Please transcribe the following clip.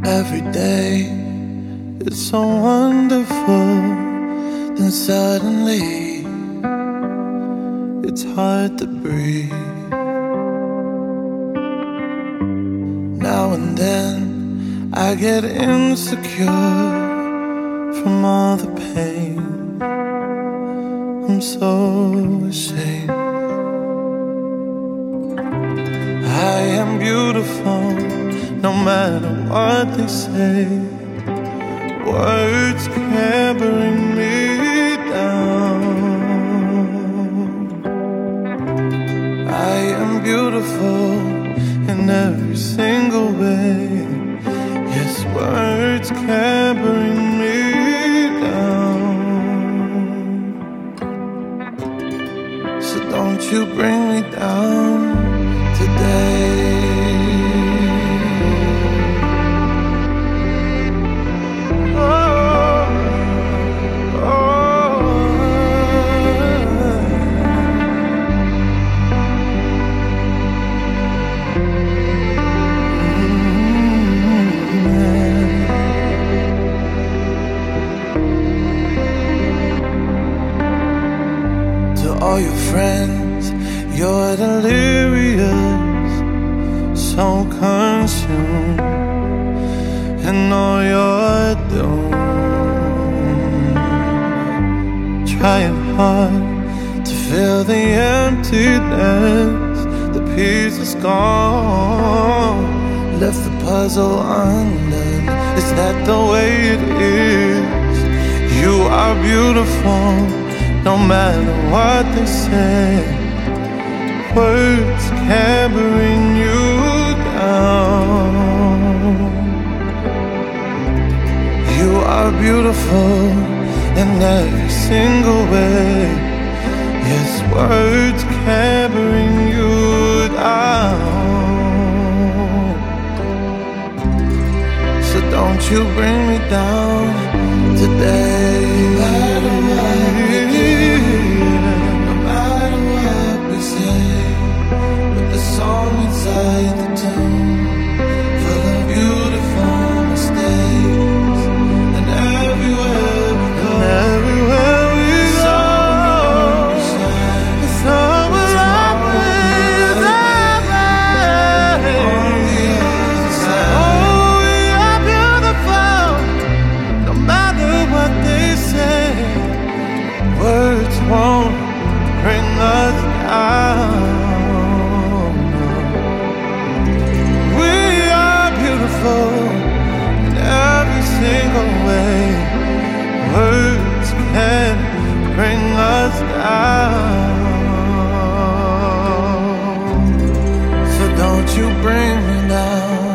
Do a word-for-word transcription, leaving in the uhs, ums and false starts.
Every day it's so wonderful, then suddenly it's hard to breathe. Now and then I get insecure from all the pain. I'm so ashamed. I am beautiful, no matter what they say. Words can't bring me down. I am beautiful in every single way. Yes, words can't bring me down. So don't you bring me down today. All your friends, you're delirious, so consumed in all you're doing, trying hard to fill the emptiness. The piece is gone, left the puzzle undone. Is that the way it is? You are beautiful, no matter what they say. Words can't bring you down. You are beautiful in every single way. Yes, words can't bring you down. So don't you bring me down today. Inside the tomb, full of beautiful mistakes, and everywhere we go, and everywhere we go, it's always always on the other side. Oh, we are beautiful, no matter what they say. Words won't bring us down. In every single way, words can bring us down. So don't you bring me down.